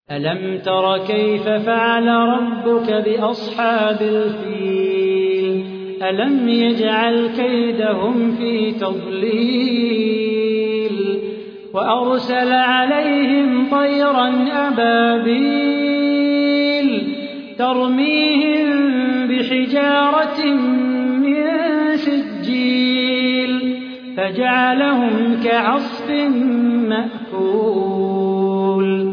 ألم تر كيف فعل ربك بأصحاب الفيل ألم يجعل كيدهم في تضليل وأرسل عليهم طيرا أبابيل ترميهم بحجارة من سجيل فجعلهم كعصف مأكول